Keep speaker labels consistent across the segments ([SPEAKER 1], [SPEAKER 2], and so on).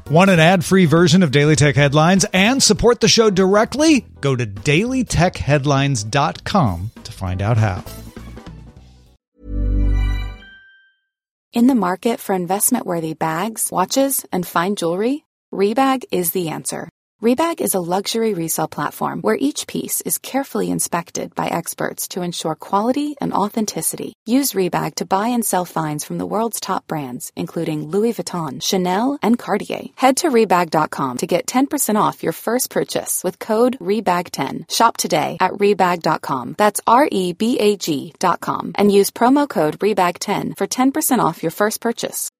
[SPEAKER 1] Want an ad-free version of Daily Tech Headlines and support the show directly? Go to dailytechheadlines.com to find out how.
[SPEAKER 2] In the market for investment-worthy bags, watches, and fine jewelry, Rebag is the answer. Rebag is a luxury resale platform where each piece is carefully inspected by experts to ensure quality and authenticity. Use Rebag to buy and sell finds from the world's top brands, including Louis Vuitton, Chanel, and Cartier. Head to Rebag.com to get 10% off your first purchase with code REBAG10. Shop today at Rebag.com. That's REBAG.com. And use promo code REBAG10 for 10% off your first purchase.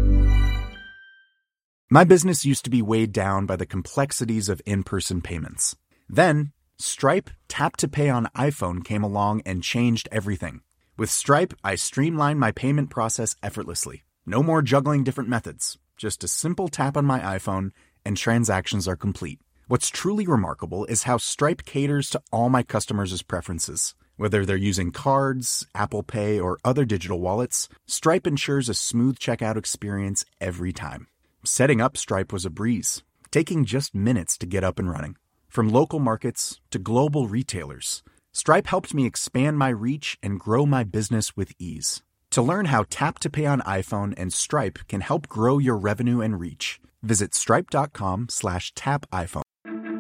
[SPEAKER 3] My business used to be weighed down by the complexities of in-person payments. Then, Stripe Tap to Pay on iPhone came along and changed everything. With Stripe, I streamlined my payment process effortlessly. No more juggling different methods. Just a simple tap on my iPhone and transactions are complete. What's truly remarkable is how Stripe caters to all my customers' preferences. Whether they're using cards, Apple Pay, or other digital wallets, Stripe ensures a smooth checkout experience every time. Setting up Stripe was a breeze, taking just minutes to get up and running. From local markets to global retailers, Stripe helped me expand my reach and grow my business with ease. To learn how Tap to Pay on iPhone and Stripe can help grow your revenue and reach, visit stripe.com/tapiphone.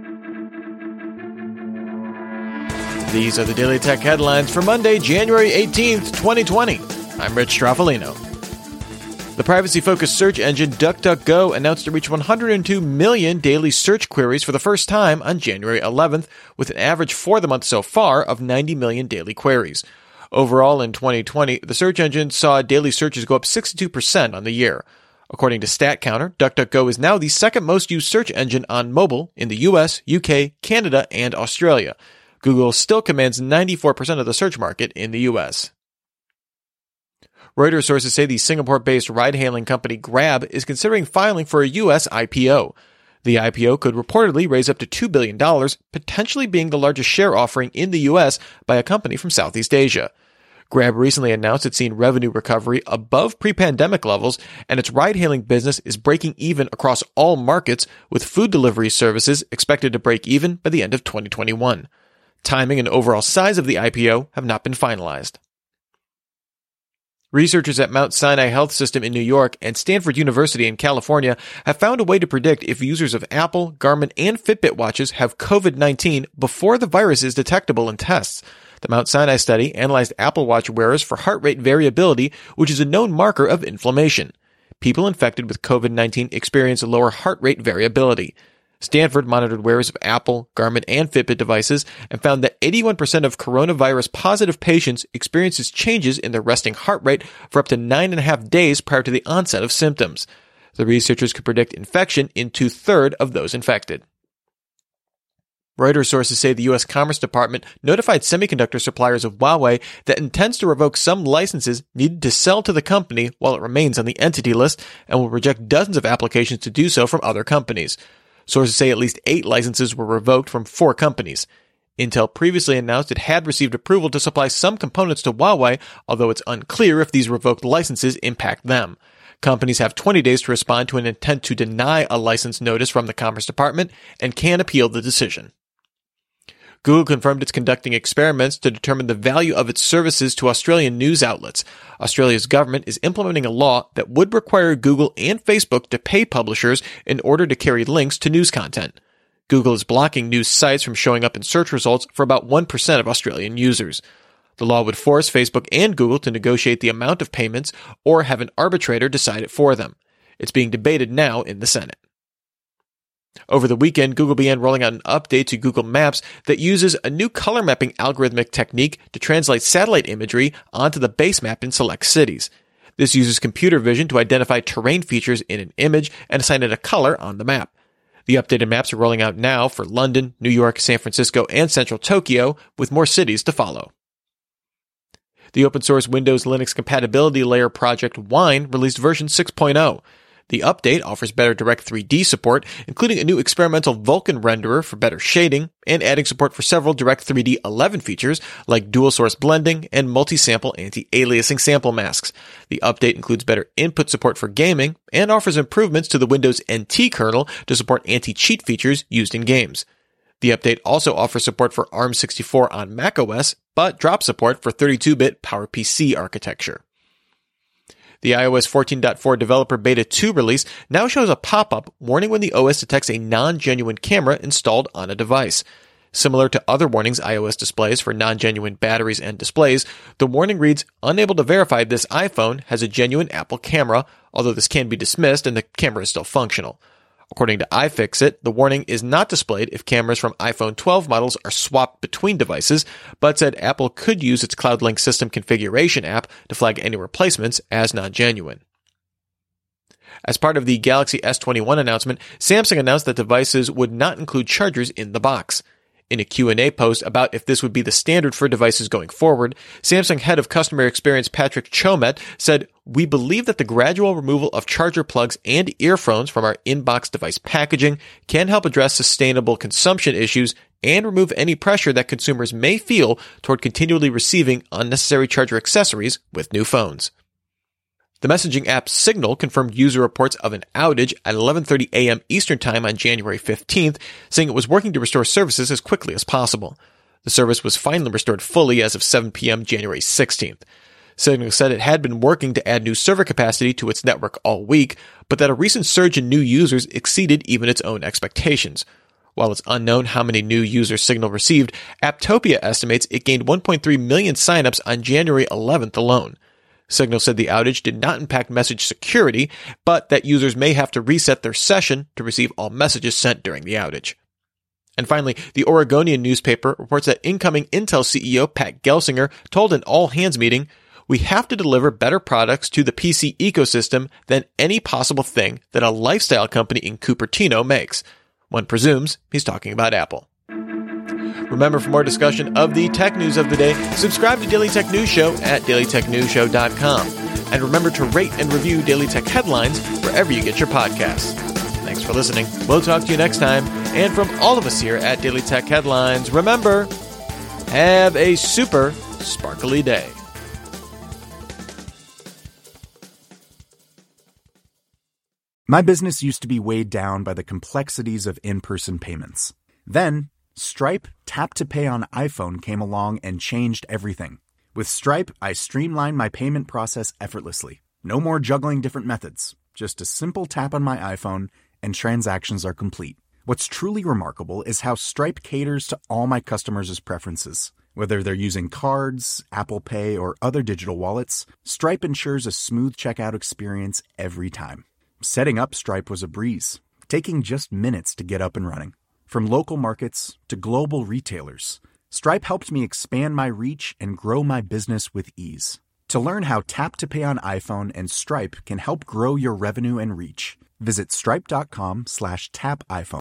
[SPEAKER 4] These are the Daily Tech Headlines for Monday, January 18th, 2020. I'm Rich Straffolino. The privacy-focused search engine DuckDuckGo announced to reach 102 million daily search queries for the first time on January 11th, with an average for the month so far of 90 million daily queries. Overall, in 2020, the search engine saw daily searches go up 62% on the year. According to StatCounter, DuckDuckGo is now the second most used search engine on mobile in the US, UK, Canada, and Australia. Google still commands 94% of the search market in the US. Reuters sources say the Singapore-based ride-hailing company Grab is considering filing for a U.S. IPO. The IPO could reportedly raise up to $2 billion, potentially being the largest share offering in the U.S. by a company from Southeast Asia. Grab recently announced it's seen revenue recovery above pre-pandemic levels, and its ride-hailing business is breaking even across all markets, with food delivery services expected to break even by the end of 2021. Timing and overall size of the IPO have not been finalized. Researchers at Mount Sinai Health System in New York and Stanford University in California have found a way to predict if users of Apple, Garmin, and Fitbit watches have COVID-19 before the virus is detectable in tests. The Mount Sinai study analyzed Apple Watch wearers for heart rate variability, which is a known marker of inflammation. People infected with COVID-19 experience lower heart rate variability. Stanford monitored wearers of Apple, Garmin, and Fitbit devices and found that 81% of coronavirus-positive patients experiences changes in their resting heart rate for up to 9.5 days prior to the onset of symptoms. The researchers could predict infection in 2/3 of those infected. Reuters sources say the U.S. Commerce Department notified semiconductor suppliers of Huawei that intends to revoke some licenses needed to sell to the company while it remains on the entity list and will reject dozens of applications to do so from other companies. Sources say at least 8 licenses were revoked from 4 companies. Intel previously announced it had received approval to supply some components to Huawei, although it's unclear if these revoked licenses impact them. Companies have 20 days to respond to an intent to deny a license notice from the Commerce Department and can appeal the decision. Google confirmed it's conducting experiments to determine the value of its services to Australian news outlets. Australia's government is implementing a law that would require Google and Facebook to pay publishers in order to carry links to news content. Google is blocking news sites from showing up in search results for about 1% of Australian users. The law would force Facebook and Google to negotiate the amount of payments or have an arbitrator decide it for them. It's being debated now in the Senate. Over the weekend, Google began rolling out an update to Google Maps that uses a new color mapping algorithmic technique to translate satellite imagery onto the base map in select cities. This uses computer vision to identify terrain features in an image and assign it a color on the map. The updated maps are rolling out now for London, New York, San Francisco, and central Tokyo, with more cities to follow. The open-source Windows Linux compatibility layer project Wine released version 6.0. The update offers better Direct 3D support, including a new experimental Vulkan renderer for better shading, and adding support for several Direct 3D 11 features like dual source blending and multi-sample anti-aliasing sample masks. The update includes better input support for gaming and offers improvements to the Windows NT kernel to support anti-cheat features used in games. The update also offers support for ARM64 on macOS, but drops support for 32-bit PowerPC architecture. The iOS 14.4 Developer Beta 2 release now shows a pop-up warning when the OS detects a non-genuine camera installed on a device. Similar to other warnings iOS displays for non-genuine batteries and displays, the warning reads, "Unable to verify this iPhone has a genuine Apple camera, although this can be dismissed and the camera is still functional." According to iFixit, the warning is not displayed if cameras from iPhone 12 models are swapped between devices, but said Apple could use its CloudLink system configuration app to flag any replacements as non-genuine. As part of the Galaxy S21 announcement, Samsung announced that devices would not include chargers in the box. In a Q&A post about if this would be the standard for devices going forward, Samsung head of customer experience Patrick Chomet said, "We believe that the gradual removal of charger plugs and earphones from our in-box device packaging can help address sustainable consumption issues and remove any pressure that consumers may feel toward continually receiving unnecessary charger accessories with new phones." The messaging app Signal confirmed user reports of an outage at 11:30 a.m. Eastern Time on January 15th, saying it was working to restore services as quickly as possible. The service was finally restored fully as of 7 p.m. January 16th. Signal said it had been working to add new server capacity to its network all week, but that a recent surge in new users exceeded even its own expectations. While it's unknown how many new users Signal received, Apptopia estimates it gained 1.3 million signups on January 11th alone. Signal said the outage did not impact message security, but that users may have to reset their session to receive all messages sent during the outage. And finally, the Oregonian newspaper reports that incoming Intel CEO Pat Gelsinger told an all-hands meeting, "We have to deliver better products to the PC ecosystem than any possible thing that a lifestyle company in Cupertino makes." One presumes he's talking about Apple. Remember, for more discussion of the tech news of the day, subscribe to Daily Tech News Show at dailytechnewsshow.com. And remember to rate and review Daily Tech Headlines wherever you get your podcasts. Thanks for listening. We'll talk to you next time. And from all of us here at Daily Tech Headlines, remember, have a super sparkly day.
[SPEAKER 3] My business used to be weighed down by the complexities of in-person payments. Then, Stripe Tap to Pay on iPhone came along and changed everything. With Stripe, I streamlined my payment process effortlessly. No more juggling different methods. Just a simple tap on my iPhone and transactions are complete. What's truly remarkable is how Stripe caters to all my customers' preferences. Whether they're using cards, Apple Pay, or other digital wallets, Stripe ensures a smooth checkout experience every time. Setting up Stripe was a breeze, taking just minutes to get up and running. From local markets to global retailers, Stripe helped me expand my reach and grow my business with ease. To learn how Tap to Pay on iPhone and Stripe can help grow your revenue and reach, visit stripe.com/tapiphone.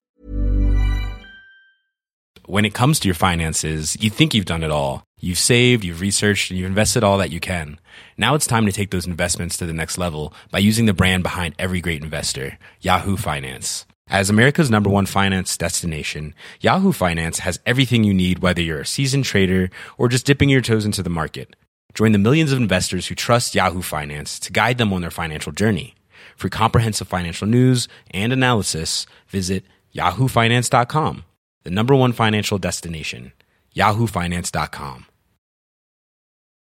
[SPEAKER 5] When it comes to your finances, you think you've done it all. You've saved, you've researched, and you've invested all that you can. Now it's time to take those investments to the next level by using the brand behind every great investor, Yahoo Finance. As America's #1 finance destination, Yahoo Finance has everything you need, whether you're a seasoned trader or just dipping your toes into the market. Join the millions of investors who trust Yahoo Finance to guide them on their financial journey. For comprehensive financial news and analysis, visit yahoofinance.com, the #1 financial destination, yahoofinance.com.